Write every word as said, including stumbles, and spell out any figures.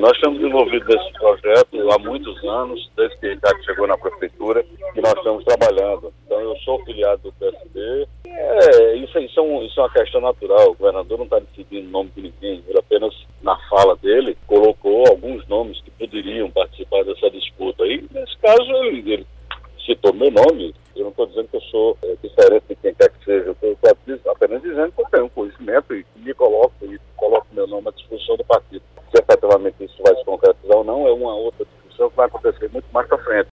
Nós estamos envolvidos nesse projeto há muitos anos, desde que o Ricardo chegou na prefeitura, que nós estamos trabalhando. Então, eu sou filiado do P S B. É, isso, isso, é um, isso é uma questão natural. O governador não está decidindo o nome de ninguém. Ele apenas, na fala dele, colocou alguns nomes que poderiam participar dessa disputa. E, nesse caso, ele, ele citou meu nome. Eu não estou dizendo que eu sou é, diferente de quem quer que seja. Eu estou apenas dizendo que eu tenho conhecimento e me coloco